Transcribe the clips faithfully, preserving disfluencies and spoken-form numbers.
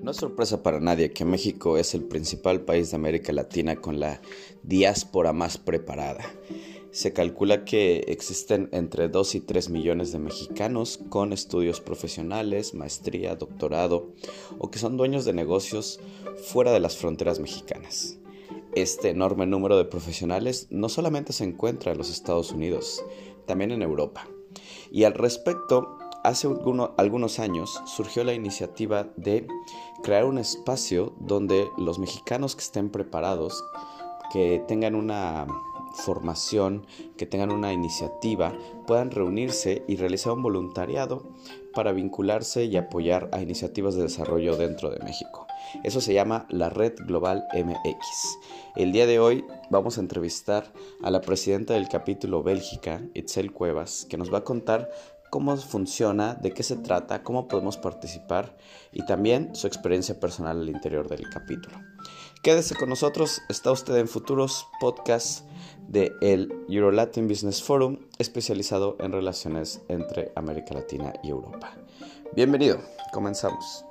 No es sorpresa para nadie que México es el principal país de América Latina con la diáspora más preparada. Se calcula que existen entre dos y tres millones de mexicanos con estudios profesionales, maestría, doctorado o que son dueños de negocios fuera de las fronteras mexicanas. Este enorme número de profesionales no solamente se encuentra en los Estados Unidos, también en Europa. Y al respecto, hace alguno, algunos años surgió la iniciativa de crear un espacio donde los mexicanos que estén preparados, que tengan una formación, que tengan una iniciativa, puedan reunirse y realizar un voluntariado para vincularse y apoyar a iniciativas de desarrollo dentro de México. Eso se llama la Red Global M X. El día de hoy vamos a entrevistar a la presidenta del capítulo Bélgica, Itzel Cuevas, que nos va a contar cómo funciona, de qué se trata, cómo podemos participar y también su experiencia personal al interior del capítulo. Quédese con nosotros, está usted en futuros podcasts de el Euro-Latin Business Forum, especializado en relaciones entre América Latina y Europa. Bienvenido, comenzamos.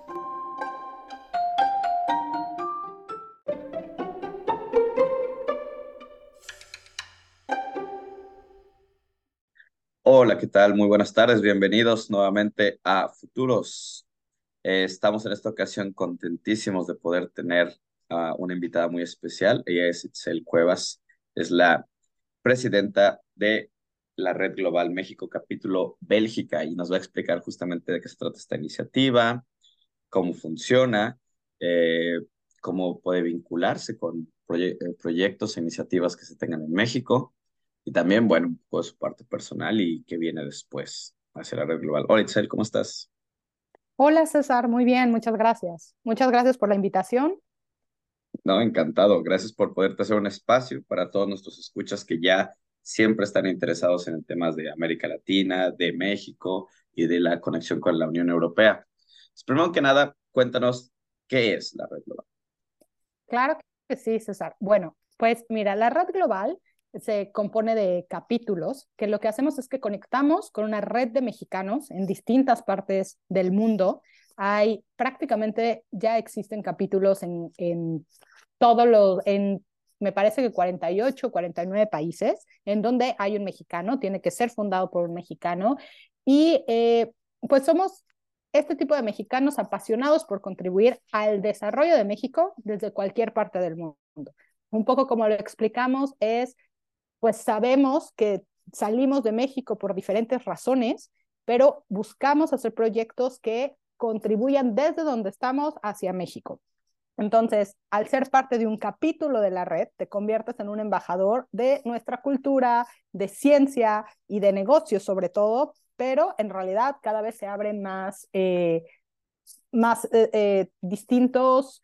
Hola, ¿qué tal? Muy buenas tardes, bienvenidos nuevamente a Futuros. Eh, estamos en esta ocasión contentísimos de poder tener a una invitada muy especial. Ella es Itzel Cuevas, es la presidenta de la Red Global México Capítulo Bélgica y nos va a explicar justamente de qué se trata esta iniciativa, cómo funciona, eh, cómo puede vincularse con proye- eh, proyectos e iniciativas que se tengan en México y también, bueno, un poco de su parte personal y qué viene después hacia la Red Global. Hola, Itzel, ¿cómo estás? Hola César, muy bien, muchas gracias. Muchas gracias por la invitación. No, encantado. Gracias por poderte hacer un espacio para todos nuestros escuchas que ya siempre están interesados en temas de América Latina, de México y de la conexión con la Unión Europea. Pues, primero que nada, cuéntanos qué es la Red Global. Claro que sí, César. Bueno, pues mira, la red global se compone de capítulos que lo que hacemos es que conectamos con una red de mexicanos en distintas partes del mundo. Hay prácticamente, ya existen capítulos en, en todos los, en me parece que cuarenta y ocho, cuarenta y nueve países en donde hay un mexicano, tiene que ser fundado por un mexicano y eh, pues somos este tipo de mexicanos apasionados por contribuir al desarrollo de México desde cualquier parte del mundo. Un poco como lo explicamos es, pues sabemos que salimos de México por diferentes razones, pero buscamos hacer proyectos que contribuyan desde donde estamos hacia México. Entonces, al ser parte de un capítulo de la red, te conviertes en un embajador de nuestra cultura, de ciencia y de negocios sobre todo, pero en realidad cada vez se abren más, eh, más eh, eh, distintos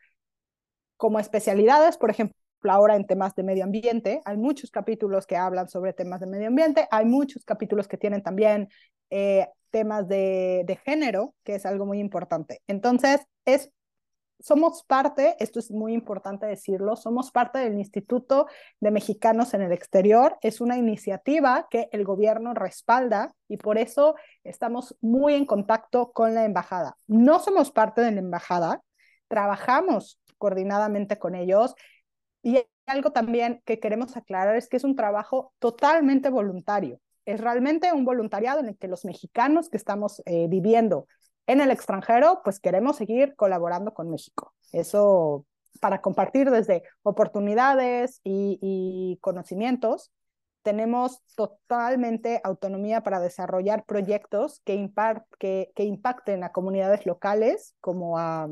como especialidades, por ejemplo, ahora en temas de medio ambiente, hay muchos capítulos que hablan sobre temas de medio ambiente, hay muchos capítulos que tienen también eh, temas de, de género, que es algo muy importante. Entonces, es somos parte, esto es muy importante decirlo, somos parte del Instituto de Mexicanos en el Exterior. Es una iniciativa que el gobierno respalda y por eso estamos muy en contacto con la embajada. No somos parte de la embajada, trabajamos coordinadamente con ellos y algo también que queremos aclarar es que es un trabajo totalmente voluntario. Es realmente un voluntariado en el que los mexicanos que estamos eh, viviendo en el extranjero, pues queremos seguir colaborando con México. Eso para compartir desde oportunidades y, y conocimientos. Tenemos totalmente autonomía para desarrollar proyectos que, impar que, que impacten a comunidades locales como a,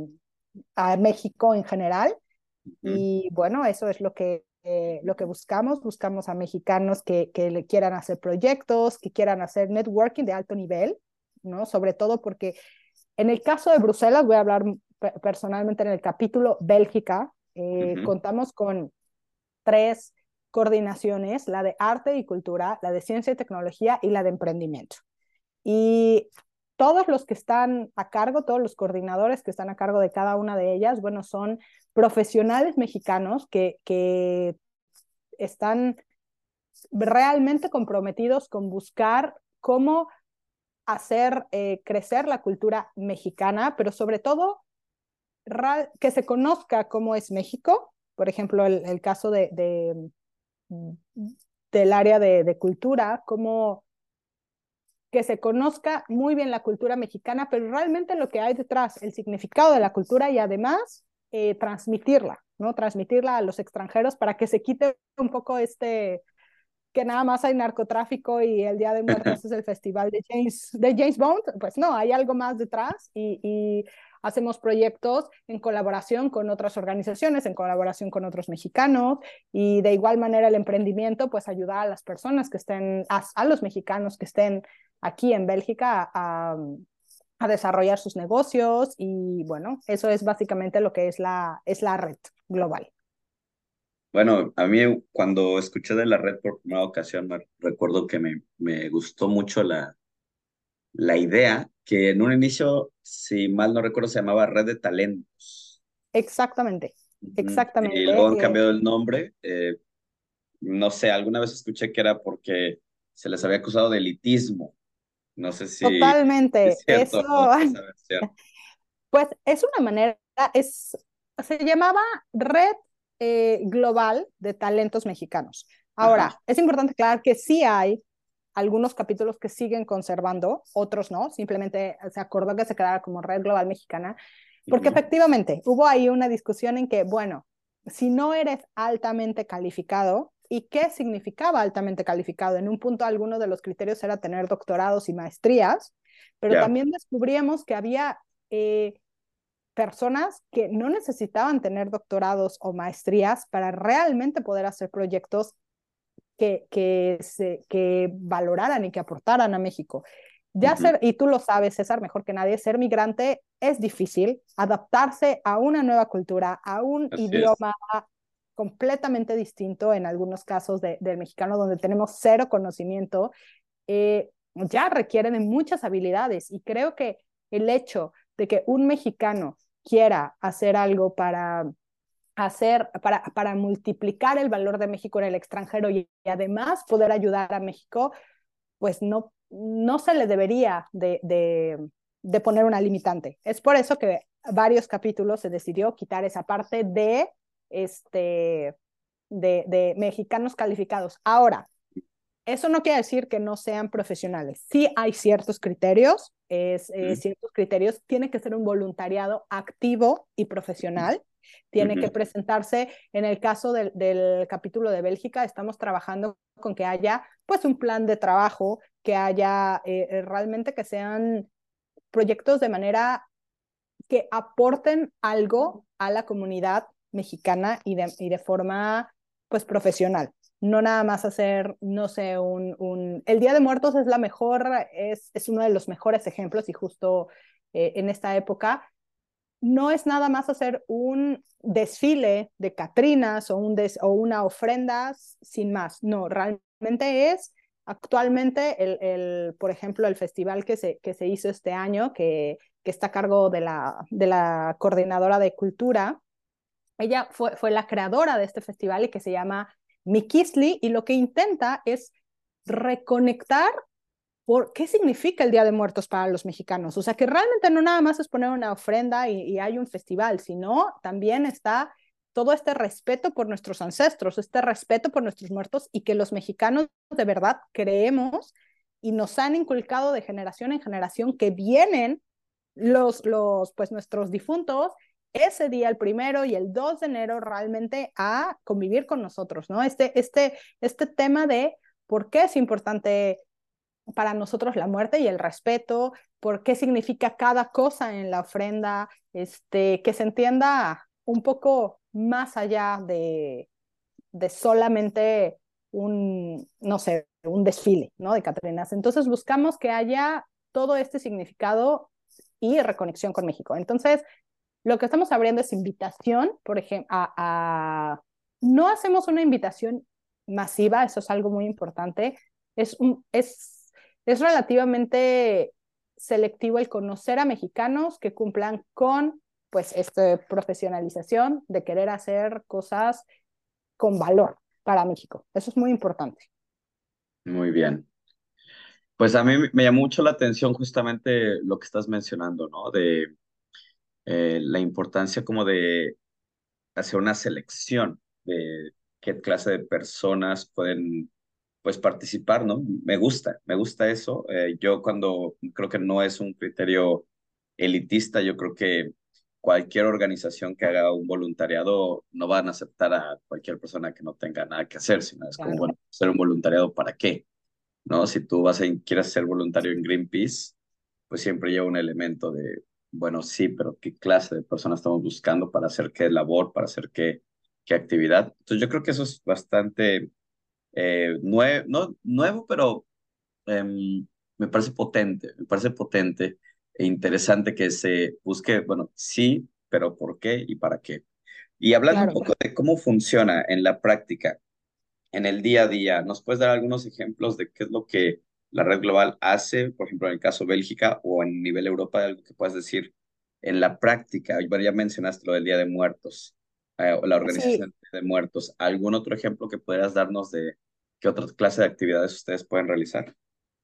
a México en general Ujú. y bueno, eso es lo que, eh, lo que buscamos. Buscamos a mexicanos que, que le quieran hacer proyectos, que quieran hacer networking de alto nivel, ¿no? Sobre todo porque en el caso de Bruselas, voy a hablar personalmente en el capítulo Bélgica, eh, Ujú. contamos con tres coordinaciones, la de arte y cultura, la de ciencia y tecnología y la de emprendimiento. Y todos los que están a cargo, todos los coordinadores que están a cargo de cada una de ellas, bueno, son profesionales mexicanos que, que están realmente comprometidos con buscar cómo hacer eh, crecer la cultura mexicana, pero sobre todo que se conozca cómo es México, por ejemplo, el, el caso de, de, del área de, de cultura, como que se conozca muy bien la cultura mexicana, pero realmente lo que hay detrás, el significado de la cultura y además eh, transmitirla, ¿no? Transmitirla a los extranjeros para que se quite un poco este, que nada más hay narcotráfico y el Día de Muertos es el festival de James, de James Bond. Pues no, hay algo más detrás y, y hacemos proyectos en colaboración con otras organizaciones, en colaboración con otros mexicanos y de igual manera el emprendimiento, pues ayudar a las personas que estén, a, a los mexicanos que estén aquí en Bélgica a, a desarrollar sus negocios y bueno, eso es básicamente lo que es la, es la red global. Bueno, a mí cuando escuché de la red por primera ocasión, me recuerdo que me, me gustó mucho la, la idea, que en un inicio, si mal no recuerdo, se llamaba Red de Talentos. Exactamente, Ujú. Y exactamente. luego han Eh, cambiado el nombre. Eh, no sé, alguna vez escuché que era porque se les había acusado de elitismo. No sé si es totalmente. Eso, cierto, ¿no? Esa versión. pues es una manera, es, se llamaba Red eh, Global de Talentos Mexicanos. Ajá. Ahora, es importante aclarar que sí hay algunos capítulos que siguen conservando, otros no, simplemente se acordó que se quedara como Red Global Mexicana, porque Ujú. efectivamente hubo ahí una discusión en que, bueno, si no eres altamente calificado, ¿y qué significaba altamente calificado? En un punto alguno de los criterios era tener doctorados y maestrías, pero Ya. también descubríamos que había eh, personas que no necesitaban tener doctorados o maestrías para realmente poder hacer proyectos que, que, se, que valoraran y que aportaran a México. Ya Ujú. ser, y tú lo sabes, César, mejor que nadie, ser migrante es difícil, adaptarse a una nueva cultura, a un Así es. idioma completamente distinto en algunos casos de, del mexicano, donde tenemos cero conocimiento, eh, ya requiere de muchas habilidades y creo que el hecho de que un mexicano quiera hacer algo para hacer, para, para multiplicar el valor de México en el extranjero y, y además poder ayudar a México, pues no, no se le debería de, de, de poner una limitante. Es por eso que varios capítulos se decidió quitar esa parte de, este, de, de mexicanos calificados. Ahora, eso no quiere decir que no sean profesionales. Sí hay ciertos criterios, es, eh, Ujú. ciertos criterios. Tiene que ser un voluntariado activo y profesional. Tiene Ujú. que presentarse, en el caso del, del capítulo de Bélgica, estamos trabajando con que haya pues un plan de trabajo, que haya eh, realmente que sean proyectos de manera que aporten algo a la comunidad mexicana y de, y de forma pues profesional. No nada más hacer, no sé, un, un... El Día de Muertos es la mejor, es, es uno de los mejores ejemplos y justo eh, en esta época no es nada más hacer un desfile de Catrinas o, un des, o una ofrenda sin más. No, realmente es actualmente, el, el, por ejemplo, el festival que se, que se hizo este año, que, que está a cargo de la, de la coordinadora de cultura. Ella fue, fue la creadora de este festival y que se llama Mikisli y lo que intenta es reconectar por qué significa el Día de Muertos para los mexicanos. O sea, que realmente no nada más es poner una ofrenda y, y hay un festival, sino también está todo este respeto por nuestros ancestros, este respeto por nuestros muertos y que los mexicanos de verdad creemos y nos han inculcado de generación en generación que vienen los, los pues nuestros difuntos ese día, el primero y el dos de enero, realmente a convivir con nosotros, ¿no? Este, este, este tema de por qué es importante para nosotros la muerte y el respeto, por qué significa cada cosa en la ofrenda, este, que se entienda un poco más allá de, de solamente un, no sé, un desfile, ¿no? De Catrinas. Entonces buscamos que haya todo este significado y reconexión con México. Entonces, lo que estamos abriendo es invitación, por ejemplo, a, a... no hacemos una invitación masiva, eso es algo muy importante, es, un, es, es relativamente selectivo el conocer a mexicanos que cumplan con pues esta profesionalización de querer hacer cosas con valor para México. Eso es muy importante. Muy bien. Pues a mí me llamó mucho la atención justamente lo que estás mencionando, ¿no? De eh, la importancia como de hacer una selección de qué clase de personas pueden pues participar, ¿no? Me gusta, me gusta eso. Eh, yo cuando creo que no es un criterio elitista, yo creo que cualquier organización que haga un voluntariado no van a aceptar a cualquier persona que no tenga nada que hacer, sino es como, Claro. bueno, hacer un voluntariado ¿para qué? ¿No? Si tú vas a, quieres ser voluntario en Greenpeace, pues siempre lleva un elemento de, bueno, sí, pero ¿qué clase de personas estamos buscando para hacer qué labor, para hacer qué, qué actividad? Entonces yo creo que eso es bastante eh, nue- no, nuevo, pero em, me parece potente, me parece potente e interesante que se busque, bueno, sí, pero ¿por qué y para qué? Y hablando un Claro. poco de cómo funciona en la práctica, en el día a día, ¿nos puedes dar algunos ejemplos de qué es lo que la red global hace, por ejemplo, en el caso Bélgica o en nivel Europa, algo que puedas decir en la práctica? Bueno, ya mencionaste lo del Día de Muertos, eh, o la Sí, organización del Día de Muertos. ¿Algún otro ejemplo que pudieras darnos de qué otra clase de actividades ustedes pueden realizar?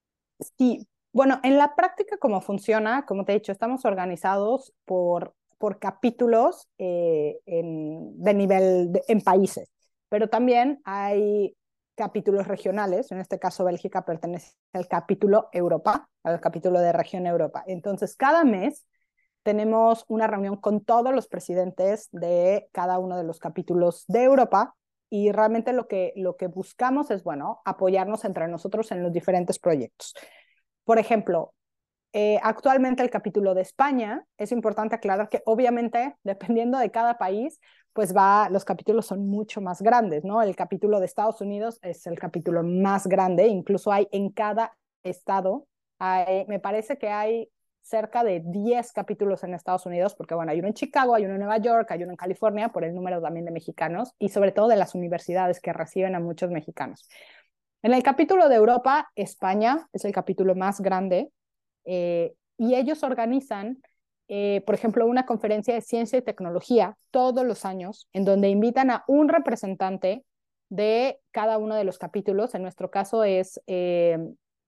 sí. Bueno, en la práctica, ¿cómo funciona? Como te he dicho, estamos organizados por, por capítulos eh, en, de nivel de- en países, pero también hay capítulos regionales. En este caso, Bélgica pertenece al capítulo Europa, al capítulo de región Europa. Entonces, cada mes tenemos una reunión con todos los presidentes de cada uno de los capítulos de Europa y realmente lo que, lo que buscamos es, bueno, apoyarnos entre nosotros en los diferentes proyectos. Por ejemplo, eh, actualmente el capítulo de España, es importante aclarar que obviamente, dependiendo de cada país, pues va, los capítulos son mucho más grandes, ¿no? El capítulo de Estados Unidos es el capítulo más grande, incluso hay en cada estado, hay, me parece que hay cerca de diez capítulos en Estados Unidos, porque bueno, hay uno en Chicago, hay uno en Nueva York, hay uno en California, por el número también de mexicanos, y sobre todo de las universidades que reciben a muchos mexicanos. En el capítulo de Europa, España es el capítulo más grande, eh, y ellos organizan, eh, por ejemplo, una conferencia de ciencia y tecnología todos los años, en donde invitan a un representante de cada uno de los capítulos. En nuestro caso es eh,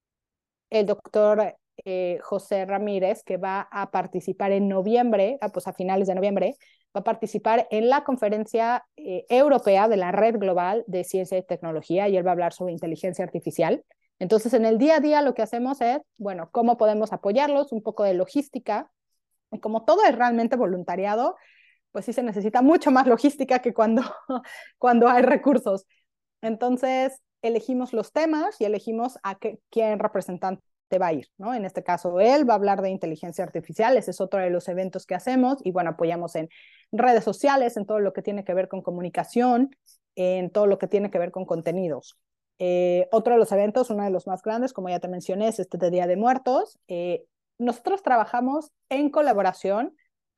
el doctor eh, José Ramírez, que va a participar en noviembre, ah, pues a finales de noviembre, va a participar en la conferencia eh, europea de la Red Global de Ciencia y Tecnología, y él va a hablar sobre inteligencia artificial. Entonces, en el día a día lo que hacemos es, bueno, cómo podemos apoyarlos, un poco de logística, y como todo es realmente voluntariado, pues sí se necesita mucho más logística que cuando, cuando hay recursos. Entonces, elegimos los temas y elegimos a qué, quién representante va a ir, ¿no? En este caso, él va a hablar de inteligencia artificial, ese es otro de los eventos que hacemos, y bueno, apoyamos en redes sociales, en todo lo que tiene que ver con comunicación, en todo lo que tiene que ver con contenidos. Eh, otro de los eventos, uno de los más grandes, como ya te mencioné, es este de Día de Muertos. Eh, nosotros trabajamos en colaboración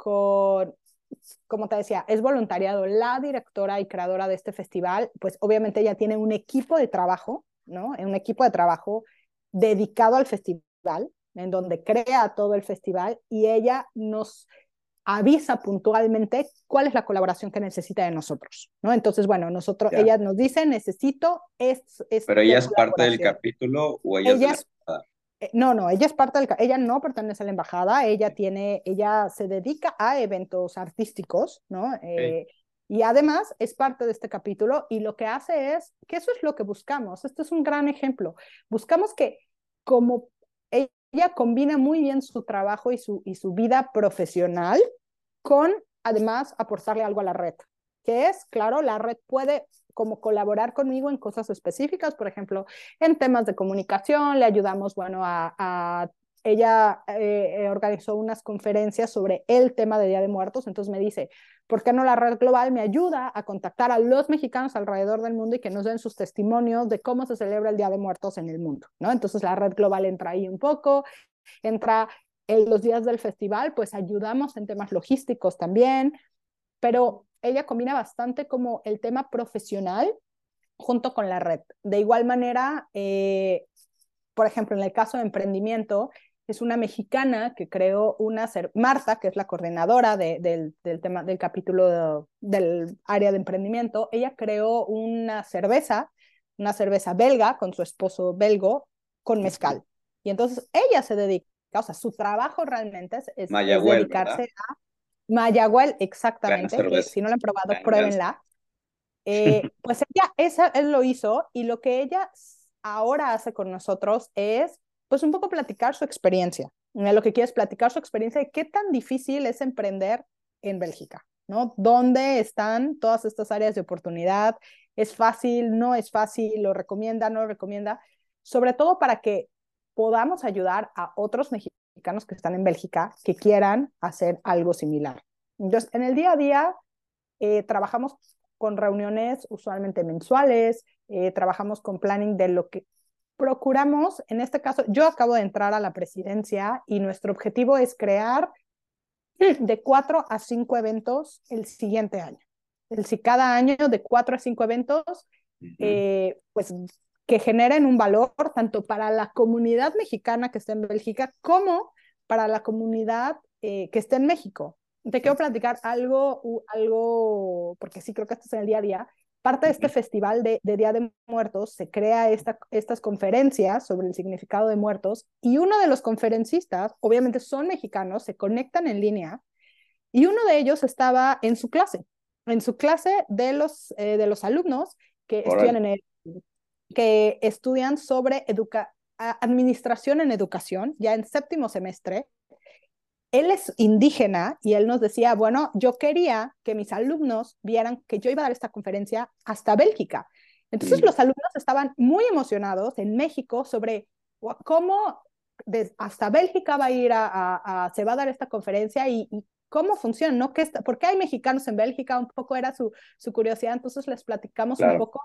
con, como te decía, es voluntariado. La directora y creadora de este festival, pues obviamente ella tiene un equipo de trabajo, ¿no? Un equipo de trabajo dedicado al festival, en donde crea todo el festival, y ella nos avisa puntualmente cuál es la colaboración que necesita de nosotros, ¿no? Entonces, bueno, nosotros, Ya. ella nos dice, necesito es, ¿Pero este ella es parte del colaboración. capítulo o ella es de Ella la es embajada? eh, no, no, ella es parte del, ella no pertenece a la embajada, ella tiene, ella se dedica a eventos artísticos, ¿no? Ok. Eh, y además es parte de este capítulo, y lo que hace es, que eso es lo que buscamos, este es un gran ejemplo, buscamos que como ella combina muy bien su trabajo y su, y su vida profesional con además aportarle algo a la red, que es, claro, la red puede como colaborar conmigo en cosas específicas, por ejemplo, en temas de comunicación, le ayudamos, bueno, a, a ella eh, organizó unas conferencias sobre el tema de Día de Muertos, entonces me dice, ¿por qué no la red global me ayuda a contactar a los mexicanos alrededor del mundo y que nos den sus testimonios de cómo se celebra el Día de Muertos en el mundo, ¿no? Entonces la red global entra ahí un poco, entra en los días del festival, pues ayudamos en temas logísticos también, pero ella combina bastante como el tema profesional junto con la red. De igual manera, eh, por ejemplo, en el caso de emprendimiento, es una mexicana que creó una, Marta, que es la coordinadora de, del, del, tema, del capítulo de, del área de emprendimiento, ella creó una cerveza, una cerveza belga con su esposo belgo, con mezcal. Y entonces ella se dedica, o sea, su trabajo realmente es, es, es Mayagüel, dedicarse ¿verdad? a Mayagüel, Gran exactamente, que cerveza. si no la han probado, Gran, gran pruébenla. Eh, pues ella, esa, él lo hizo y lo que ella ahora hace con nosotros es, pues un poco platicar su experiencia. Eh, Lo que quiere es platicar su experiencia de qué tan difícil es emprender en Bélgica, ¿no? ¿Dónde están todas estas áreas de oportunidad? ¿Es fácil? ¿No es fácil? ¿Lo recomienda? ¿No lo recomienda? Sobre todo para que podamos ayudar a otros mexicanos que están en Bélgica que quieran hacer algo similar. Entonces, en el día a día eh, trabajamos con reuniones usualmente mensuales, eh, trabajamos con planning de lo que procuramos. En este caso, yo acabo de entrar a la presidencia y nuestro objetivo es crear de cuatro a cinco eventos el siguiente año. El, si cada año de cuatro a cinco eventos, Uh-huh. eh, pues que generen un valor tanto para la comunidad mexicana que está en Bélgica como para la comunidad eh, que está en México. Te quiero platicar algo, algo, porque sí creo que esto es en el día a día. Parte de este Uh-huh. festival de, de Día de Muertos se crea esta, estas conferencias sobre el significado de muertos y uno de los conferencistas, obviamente son mexicanos, se conectan en línea y uno de ellos estaba en su clase, en su clase de los, eh, de los alumnos que estudian Órale. en el, que estudian sobre educa administración en educación, ya en séptimo semestre. Él es indígena y él nos decía, bueno, yo quería que mis alumnos vieran que yo iba a dar esta conferencia hasta Bélgica. Entonces Mm. los alumnos estaban muy emocionados en México sobre cómo de, hasta Bélgica va a ir a, a, a, se va a dar esta conferencia y, y cómo funciona, ¿no? ¿Qué está, ¿por qué hay mexicanos en Bélgica? Un poco era su, su curiosidad, entonces les platicamos un Claro. poco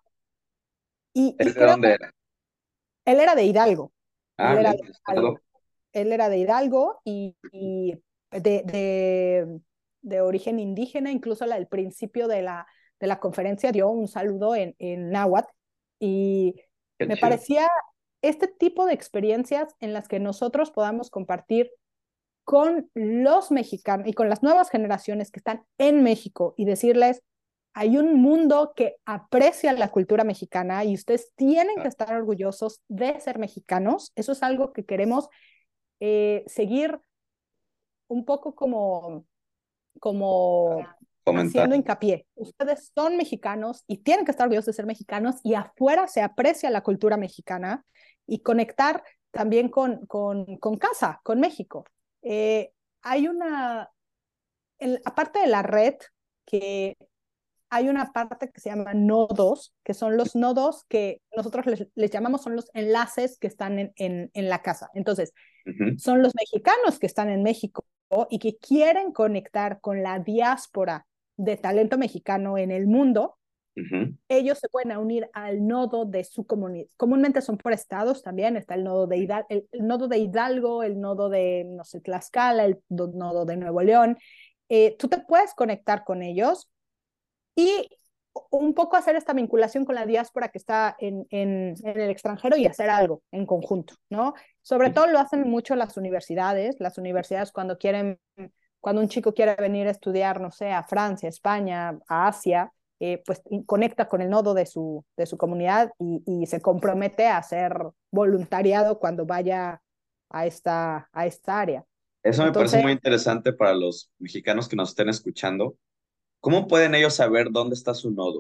y, ¿Él y de creo dónde que era? él era de Hidalgo, Ah, él era bien, de es Hidalgo, algo. él era de Hidalgo y, y de, de, de, origen indígena, incluso la, el principio de la, de la conferencia dio un saludo en, en náhuatl y Qué me chido. parecía este tipo de experiencias en las que nosotros podamos compartir con los mexicanos y con las nuevas generaciones que están en México y decirles, hay un mundo que aprecia la cultura mexicana y ustedes tienen que Ah, estar orgullosos de ser mexicanos. Eso es algo que queremos eh, seguir un poco como, como comentar. haciendo hincapié. Ustedes son mexicanos y tienen que estar orgullosos de ser mexicanos y afuera se aprecia la cultura mexicana y conectar también con, con, con casa, con México. Eh, hay una, el, aparte de la red, que hay una parte que se llama nodos, que son los nodos que nosotros les, les llamamos, son los enlaces que están en, en, en la casa. Entonces, Ujú. son los mexicanos que están en México y que quieren conectar con la diáspora de talento mexicano en el mundo. Ujú. Ellos se pueden unir al nodo de su comunidad. Comúnmente son por estados también. Está el nodo de Hidalgo, el, el nodo de Hidalgo, el nodo de, no sé, Tlaxcala, el do, nodo de Nuevo León. Eh, tú te puedes conectar con ellos y un poco hacer esta vinculación con la diáspora que está en, en, en, el extranjero y hacer algo en conjunto, ¿no? Sobre todo lo hacen mucho las universidades, las universidades cuando quieren, cuando un chico quiere venir a estudiar, no sé, a Francia, España, a Asia, eh, pues conecta con el nodo de su, de su comunidad y, y se compromete a hacer voluntariado cuando vaya a esta, a esta área. Eso me parece Entonces, muy interesante para los mexicanos que nos estén escuchando. ¿Cómo pueden ellos saber dónde está su nodo?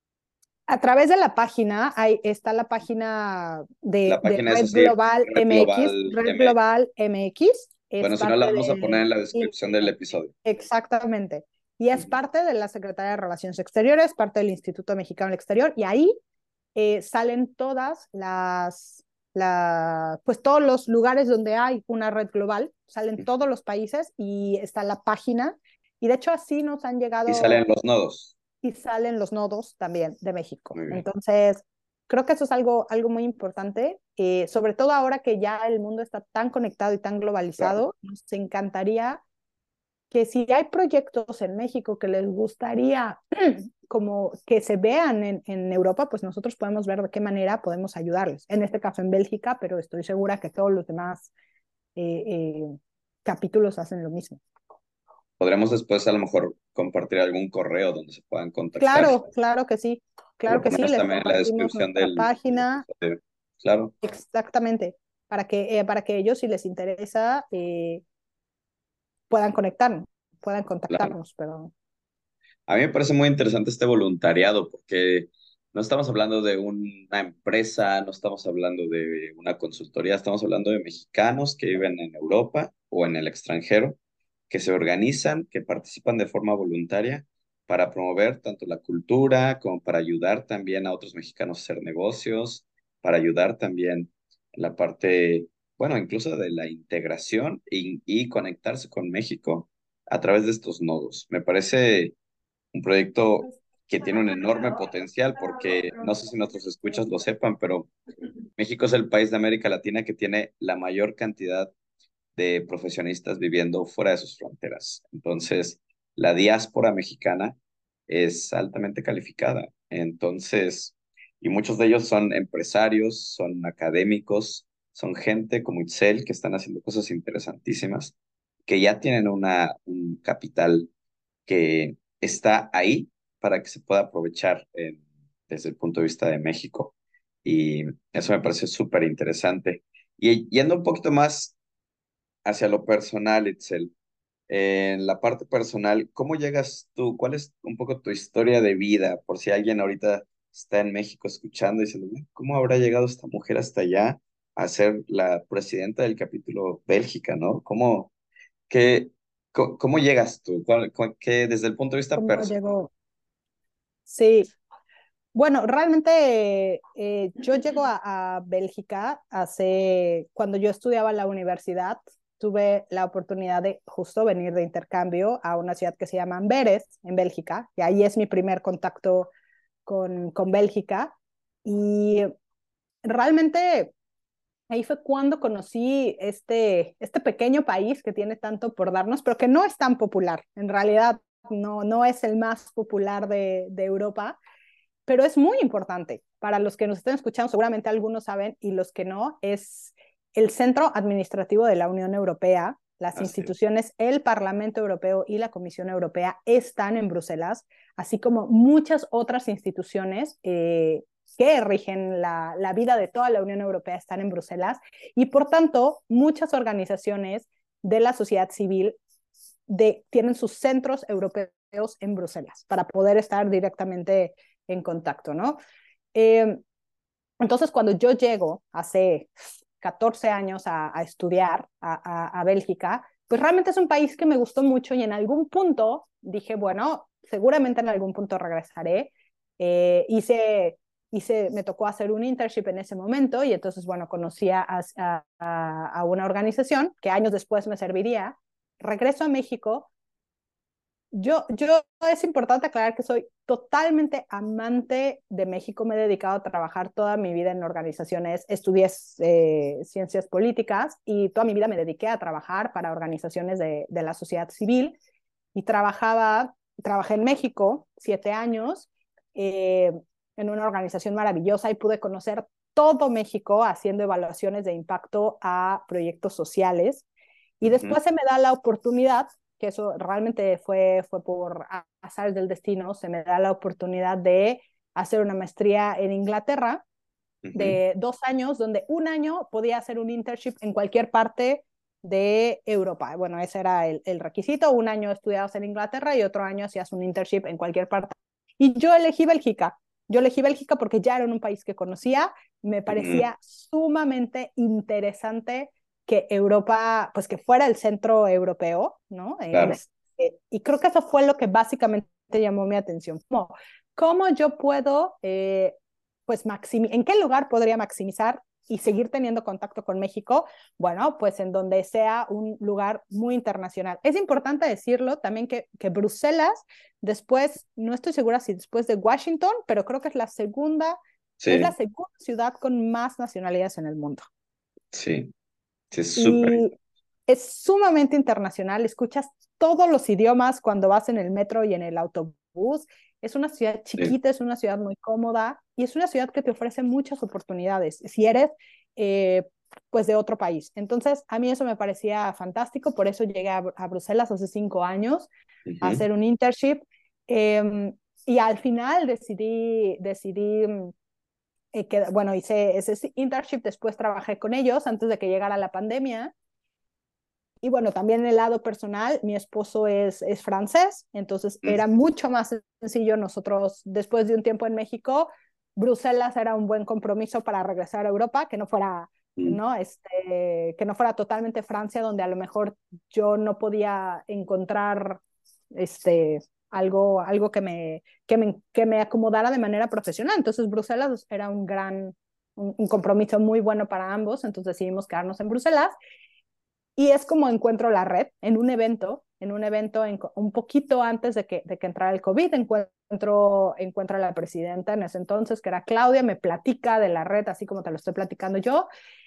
a través de la página, hay, está la página de, La de página es Red así, Global Red M X, Global Red M X. Global M X, es Bueno, si no, la parte vamos a poner de, en la y, descripción del episodio. exactamente, y es Ujú. parte de la Secretaría de Relaciones Exteriores, parte del Instituto Mexicano del Exterior, y ahí eh, salen todas las, la, pues todos los lugares donde hay una red global, salen todos los países y está la página, y de hecho así nos han Y salen llegado los nodos. y salen los nodos también de México. Muy bien. Entonces, creo que eso es algo, algo muy importante, eh, sobre todo ahora que ya el mundo está tan conectado y tan Claro. globalizado, nos encantaría que si hay proyectos en México que les gustaría como que se vean en, en Europa, pues nosotros podemos ver de qué manera podemos ayudarles. En este caso en Bélgica, pero estoy segura que todos los demás eh, eh, capítulos hacen lo mismo. Podremos después a lo mejor compartir algún correo donde se puedan contactar. Claro, claro que sí, Lo claro que sí, ponemos les también en la compartimos descripción nuestra del, del página. episodio. Claro. Exactamente, para que, eh, para que ellos, si les interesa, eh, puedan conectarnos. puedan Claro. contactarnos, pero A mí me parece muy interesante este voluntariado porque no estamos hablando de una empresa, no estamos hablando de una consultoría, estamos hablando de mexicanos que viven en Europa o en el extranjero, que se organizan, que participan de forma voluntaria para promover tanto la cultura como para ayudar también a otros mexicanos a hacer negocios, para ayudar también en la parte, bueno, incluso de la integración y, y conectarse con México a través de estos nodos. Me parece un proyecto que tiene un enorme potencial porque no sé si nuestros escuchas lo sepan, pero México es el país de América Latina que tiene la mayor cantidad de profesionistas viviendo fuera de sus fronteras. Entonces, la diáspora mexicana es altamente calificada. Entonces, y muchos de ellos son empresarios, son académicos, son gente como Itzel que están haciendo cosas interesantísimas, que ya tienen una, un capital que está ahí para que se pueda aprovechar en- desde el punto de vista de México. Y eso me parece súper interesante. Y yendo un poquito más hacia lo personal, Itzel, en la parte personal, ¿cómo llegas tú? ¿Cuál es un poco tu historia de vida? Por si alguien ahorita está en México escuchando y diciendo, "Mira, ¿cómo habrá llegado esta mujer hasta allá a ser la presidenta del capítulo Bélgica, ¿no? ¿Cómo, qué, co- cómo, llegas tú? ¿Cuál- cuál- qué, desde el punto de vista ¿cómo personal? llegó? Sí, bueno, realmente eh, yo llego a, a Bélgica hace, cuando yo estudiaba en la universidad, tuve la oportunidad de justo venir de intercambio a una ciudad que se llama Amberes, en Bélgica, y ahí es mi primer contacto con, con Bélgica. Y realmente ahí fue cuando conocí este, este pequeño país que tiene tanto por darnos, pero que no es tan popular. En realidad, no, no es el más popular de, de Europa, pero es muy importante. Para los que nos estén escuchando, seguramente algunos saben, y los que no, es el centro administrativo de la Unión Europea. Las Así es. instituciones, el Parlamento Europeo y la Comisión Europea están en Bruselas, así como muchas otras instituciones eh, que rigen la, la vida de toda la Unión Europea están en Bruselas, y por tanto muchas organizaciones de la sociedad civil de, tienen sus centros europeos en Bruselas para poder estar directamente en contacto, ¿no? Eh, entonces, cuando yo llego hace catorce años a, a estudiar a, a, a, Bélgica, pues realmente es un país que me gustó mucho y en algún punto dije, bueno, seguramente en algún punto regresaré. Eh, hice, hice, me tocó hacer un internship en ese momento y entonces, bueno, conocí a, a, a una organización que años después me serviría. Regreso a México. Yo, yo es importante aclarar que soy totalmente amante de México. Me he dedicado a trabajar toda mi vida en organizaciones, estudié eh, ciencias políticas y toda mi vida me dediqué a trabajar para organizaciones de, de la sociedad civil y trabajaba, trabajé en México siete años eh, en una organización maravillosa y pude conocer todo México haciendo evaluaciones de impacto a proyectos sociales. Y Ujú, después se me da la oportunidad, que eso realmente fue, fue por azar del destino, se me da la oportunidad de hacer una maestría en Inglaterra ujú. de dos años, donde un año podía hacer un internship en cualquier parte de Europa. Bueno, ese era el, el requisito. Un año estudiabas en Inglaterra y otro año hacías un internship en cualquier parte. Y yo elegí Bélgica. Yo elegí Bélgica porque ya era un país que conocía. Me Mm, parecía sumamente interesante que Europa, pues que fuera el centro europeo, ¿no? claro, Es, eh, y creo que eso fue lo que básicamente llamó mi atención. ¿Cómo, cómo yo puedo eh, pues ¿en qué lugar podría maximizar y seguir teniendo contacto con México? Bueno, pues en donde sea un lugar muy internacional. Es importante decirlo también que, que Bruselas, después, no estoy segura si después de Washington, pero creo que es la segunda, es la sí, segunda ciudad con más nacionalidades en el mundo. sí, sí, es súper. Y es sumamente internacional, escuchas todos los idiomas cuando vas en el metro y en el autobús. Es una ciudad Sí. chiquita, es una ciudad muy cómoda y es una ciudad que te ofrece muchas oportunidades si eres eh, pues de otro país. Entonces, a mí eso me parecía fantástico, por eso llegué a, a Bruselas hace cinco años a Ujú, hacer un internship eh, y al final decidí, decidí eh, que, bueno, hice ese internship, después trabajé con ellos antes de que llegara la pandemia y bueno, también el lado personal, mi esposo es, es francés, entonces Mm, era mucho más sencillo nosotros, después de un tiempo en México, Bruselas era un buen compromiso para regresar a Europa, que no fuera, mm, ¿no? Este, que no fuera totalmente Francia, donde a lo mejor yo no podía encontrar este, algo, algo que, me, que, me, que me acomodara de manera profesional. Entonces Bruselas era un gran, un, un compromiso muy bueno para ambos, entonces decidimos quedarnos en Bruselas. Y es como encuentro la red en un evento, en un evento en, un poquito antes de que, de que entrara el COVID, encuentro, encuentro a la presidenta en ese entonces, que era Claudia, me platica de la red, así como te lo estoy platicando yo,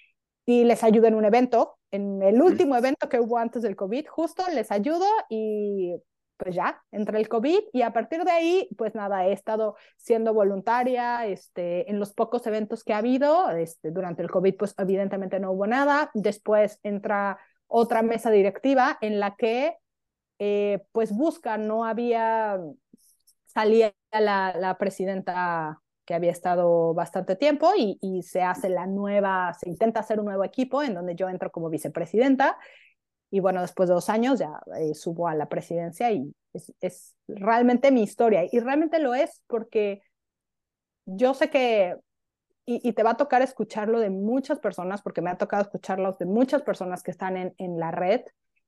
y les ayudo en un evento, en el mm. último evento que hubo antes del COVID, justo les ayudo y pues ya, entra el COVID y a partir de ahí, pues nada, he estado siendo voluntaria este, en los pocos eventos que ha habido. Este, durante el COVID, pues evidentemente no hubo nada. Después entra otra mesa directiva en la que eh, pues busca, no había, salía la, la presidenta que había estado bastante tiempo y, y se hace la nueva, se intenta hacer un nuevo equipo en donde yo entro como vicepresidenta y bueno, después de dos años ya eh, subo a la presidencia y es, es realmente mi historia y realmente lo es porque yo sé que, y, y, te va a tocar escucharlo de muchas personas, porque me ha tocado escucharlos de muchas personas que están en, en la red,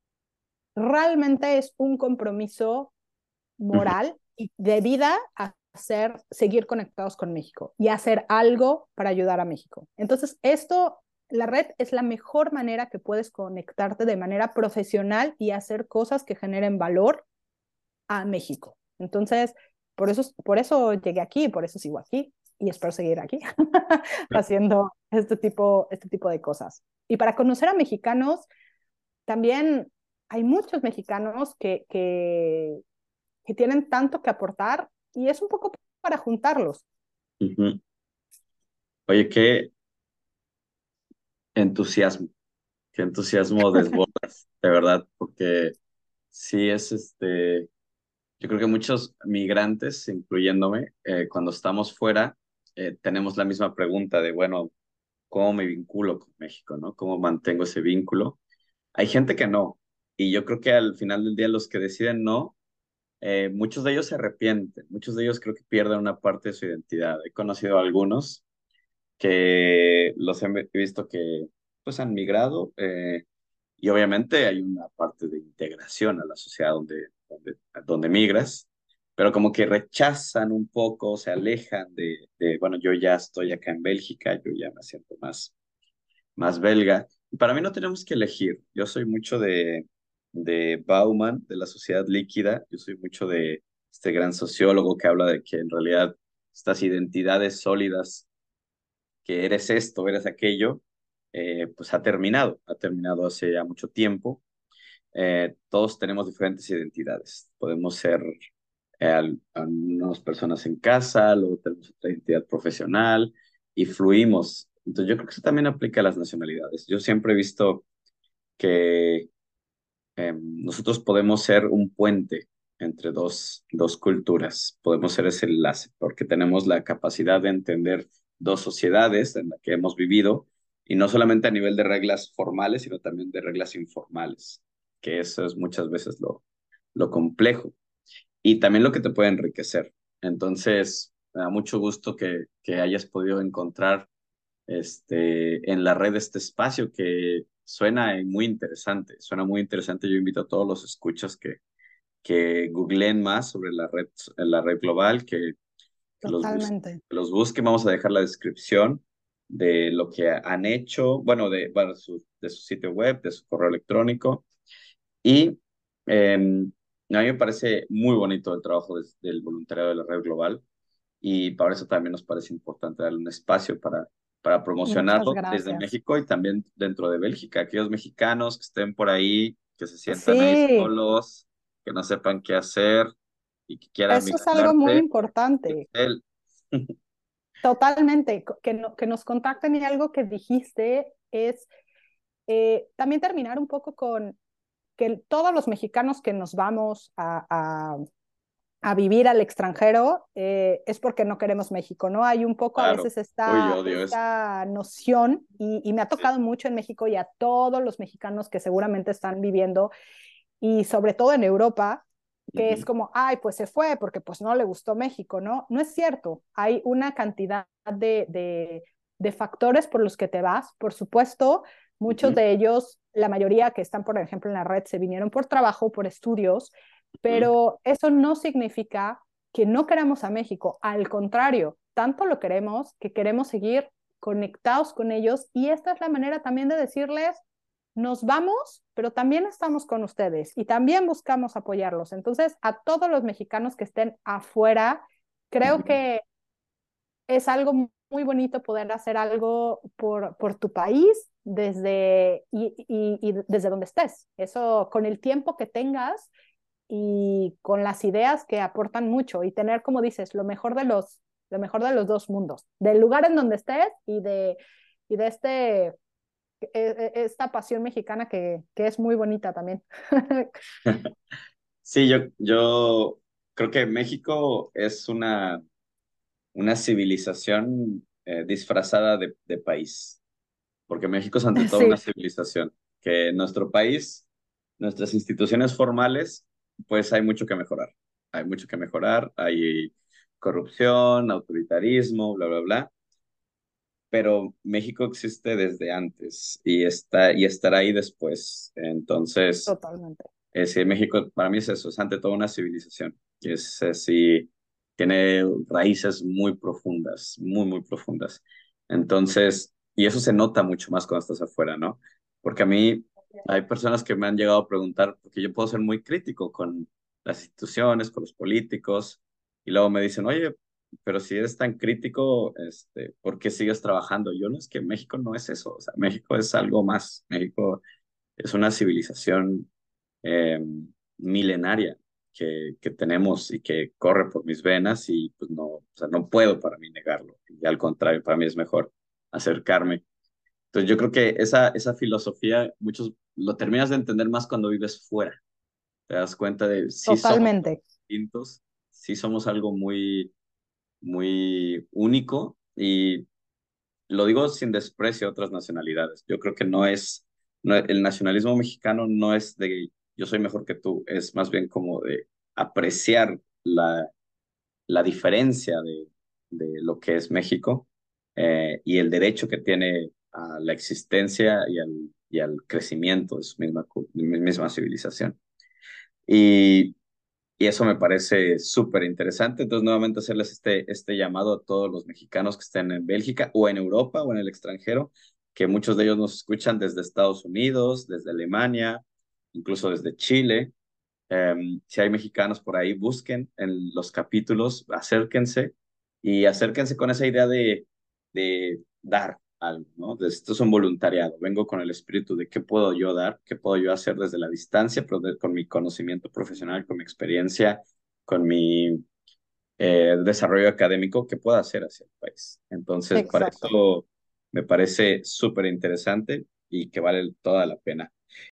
realmente es un compromiso Ujú. moral y de vida a hacer, seguir conectados con México y hacer algo para ayudar a México. Entonces, esto, la red es la mejor manera que puedes conectarte de manera profesional y hacer cosas que generen valor a México. Entonces, por eso, por eso llegué aquí, por eso sigo aquí y espero seguir aquí haciendo este tipo, este tipo de cosas. Y para conocer a mexicanos, también hay muchos mexicanos que, que, que tienen tanto que aportar y es un poco para juntarlos. Ujú. Oye, qué entusiasmo, qué entusiasmo desbordas, de verdad, porque sí es este, yo creo que muchos migrantes, incluyéndome, eh, cuando estamos fuera, eh, tenemos la misma pregunta de, bueno, ¿cómo me vinculo con México, no? ¿Cómo mantengo ese vínculo? Hay gente que no, y yo creo que al final del día los que deciden no, eh, muchos de ellos se arrepienten, muchos de ellos creo que pierden una parte de su identidad. He conocido a algunos que los he visto que pues han migrado, eh, y obviamente hay una parte de integración a la sociedad donde, donde, donde migras, pero como que rechazan un poco, se alejan de, de, bueno, yo ya estoy acá en Bélgica, yo ya me siento más, más belga. Y para mí no tenemos que elegir. Yo soy mucho de, de Bauman, de la sociedad líquida. Yo soy mucho de este gran sociólogo que habla de que en realidad estas identidades sólidas, que eres esto, eres aquello, eh, pues ha terminado. Ha terminado hace ya mucho tiempo. Eh, todos tenemos diferentes identidades. Podemos ser eh, al- algunas personas en casa, luego tenemos otra identidad profesional y fluimos. Entonces yo creo que eso también aplica a las nacionalidades. Yo siempre he visto que eh, nosotros podemos ser un puente entre dos, dos culturas, podemos ser ese enlace, porque tenemos la capacidad de entender dos sociedades en las que hemos vivido, y no solamente a nivel de reglas formales, sino también de reglas informales, que eso es muchas veces lo, lo complejo y también lo que te puede enriquecer. Entonces, me da mucho gusto que, que hayas podido encontrar este, en la red este espacio que suena muy interesante, suena muy interesante. Yo invito a todos los escuchas que, que googleen más sobre la red, la red global, que, que los, bus- Totalmente. que los busquen. Vamos a dejar la descripción de lo que han hecho, bueno, de, bueno, su, de su sitio web, de su correo electrónico. Y eh, a mí me parece muy bonito el trabajo des- del voluntariado de la red global, y para eso también nos parece importante darle un espacio para, para Muchas promocionarlo desde gracias. México y también dentro de Bélgica. Aquellos mexicanos que estén por ahí, que se sientan ahí Sí, solos, que no sepan qué hacer y que quieran eso es algo muy vincularse, importante. él. Totalmente, co- que, no- que nos contacten y algo que dijiste es eh, también terminar un poco con que todos los mexicanos que nos vamos a, a vivir al extranjero, eh, es porque no queremos México, ¿no? Hay un poco a Claro. veces Uy, esta, odio eso. esta noción y, y me ha Sí. tocado mucho en México y a todos los mexicanos que seguramente están viviendo y sobre todo en Europa, que es Ujú, como, ay, pues se fue porque pues no le gustó México, ¿no? No es cierto. Hay una cantidad de, de, de factores por los que te vas. Por supuesto, muchos ujú, de ellos, la mayoría que están, por ejemplo, en la red, se vinieron por trabajo, por estudios, ujú, pero eso no significa que no queramos a México. Al contrario, tanto lo queremos que queremos seguir conectados con ellos y esta es la manera también de decirles, nos vamos, pero también estamos con ustedes y también buscamos apoyarlos. Entonces, a todos los mexicanos que estén afuera, creo ujú. que es algo muy bonito poder hacer algo por, por tu país desde, y, y, y desde donde estés. Eso con el tiempo que tengas y con las ideas que aportan mucho y tener, como dices, lo mejor de los, lo mejor de los dos mundos, del lugar en donde estés y de, y de este esta pasión mexicana que, que es muy bonita también. Sí, yo, yo creo que México es una, una civilización eh, disfrazada de, de país, porque México es ante todo una Sí, civilización, que en nuestro país, nuestras instituciones formales, pues hay mucho que mejorar, hay mucho que mejorar, hay corrupción, autoritarismo, bla, bla, bla, pero México existe desde antes y está y estará ahí después. Entonces, totalmente. eh, sí, México para mí es eso, es ante todo una civilización, que es así, tiene raíces muy profundas, muy, muy profundas. Entonces, y eso se nota mucho más cuando estás afuera, ¿no? Porque a mí hay personas que me han llegado a preguntar, porque yo puedo ser muy crítico con las instituciones, con los políticos, y luego me dicen, oye, pero si eres tan crítico, este, ¿por qué sigues trabajando? Yo no, es que México no es eso, o sea, México es algo más, México es una civilización eh, milenaria que, que tenemos y que corre por mis venas y pues no, o sea, no puedo para mí negarlo. Y al contrario, para mí es mejor acercarme. Entonces yo creo que esa, esa filosofía, muchos lo terminas de entender más cuando vives fuera. Te das cuenta de sí somos Totalmente. distintos, sí somos algo muy, muy único y lo digo sin desprecio a otras nacionalidades. Yo creo que no es, no- el nacionalismo mexicano no es de yo soy mejor que tú, es más bien como de apreciar la, la diferencia de, de lo que es México eh, y el derecho que tiene a la existencia y al, y al crecimiento de su misma, cu- misma civilización. Y y eso me parece súper interesante. Entonces, nuevamente hacerles este, este llamado a todos los mexicanos que estén en Bélgica o en Europa o en el extranjero, que muchos de ellos nos escuchan desde Estados Unidos, desde Alemania, incluso desde Chile. Eh, si hay mexicanos por ahí, busquen en los capítulos, acérquense y acérquense con esa idea de, de dar algo, ¿no? De, esto es un voluntariado. Vengo con el espíritu de qué puedo yo dar, qué puedo yo hacer desde la distancia, pero de- con mi conocimiento profesional, con mi experiencia, con mi eh, desarrollo académico, qué puedo hacer hacia el país. Entonces, para Exacto. eso me parece súper interesante y que vale toda la pena.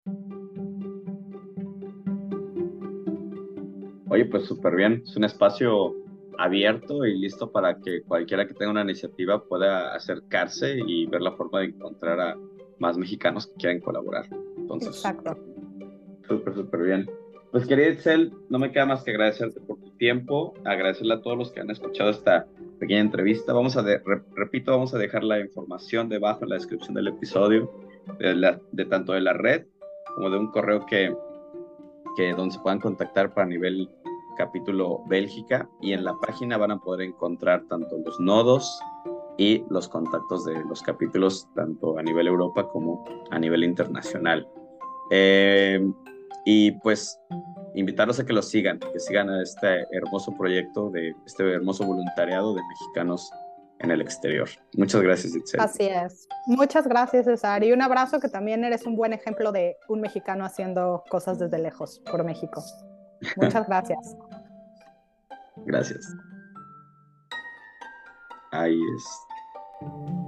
Oye, pues súper bien. Es un espacio abierto y listo para que cualquiera que tenga una iniciativa pueda acercarse y ver la forma de encontrar a más mexicanos que quieran colaborar. Entonces, súper, Exacto. súper, súper bien. Pues querida Itzel, no me queda más que agradecerte por tu tiempo, agradecerle a todos los que han escuchado esta pequeña entrevista. Vamos a, de- re- repito, vamos a dejar la información debajo en la descripción del episodio, de, la- de tanto de la red como de un correo que que donde se puedan contactar para nivel capítulo Bélgica y en la página van a poder encontrar tanto los nodos y los contactos de los capítulos tanto a nivel Europa como a nivel internacional. Eh, y pues invitarlos a que los sigan, que sigan a este hermoso proyecto de este hermoso voluntariado de mexicanos en el exterior. Muchas gracias, Itzel. Así es. Muchas gracias, César. Y un abrazo que también eres un buen ejemplo de un mexicano haciendo cosas desde lejos por México. Muchas gracias. Gracias. Ahí es.